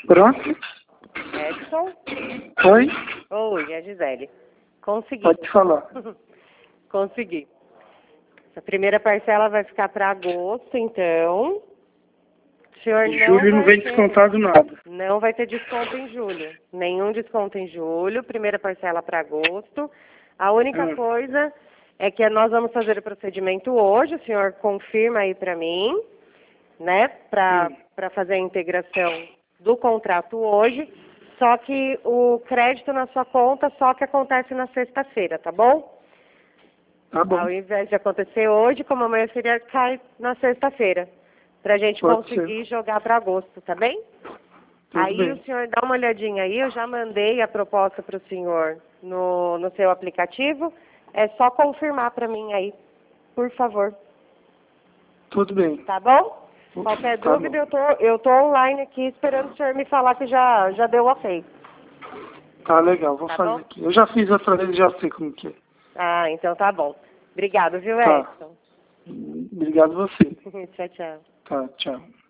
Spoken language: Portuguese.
Pronto? Edson? Oi? Oi, é a Gisele. Consegui. Pode falar. Consegui. Essa primeira parcela vai ficar para agosto, então. O senhor Em julho não vem descontado nada. Não vai ter desconto em julho. Nenhum desconto em julho. Primeira parcela para agosto. A única coisa é que nós vamos fazer o procedimento hoje. O senhor confirma aí para mim, né? Para fazer a integração do contrato hoje. Só que o crédito na sua conta só que acontece na sexta-feira, tá bom? Tá bom. Ao invés de acontecer hoje, como amanhã seria, cai na sexta-feira. Pra gente Pode conseguir jogar para agosto, tá bem? Tudo Aí bem. o senhor dá uma olhadinha aí, eu já mandei a proposta para o senhor no seu aplicativo. É só confirmar para mim aí, por favor. Tudo bem. Tá bom? Qualquer Tá dúvida, bom. eu tô online aqui esperando o senhor me falar que já deu ok. Tá legal, vou Tá fazer bom? aqui. Eu já fiz outra vez, já sei como que é. Ah, então tá bom. Obrigado, viu, Tá. Edson? Obrigado a você. Tchau, tchau. Tá, tchau.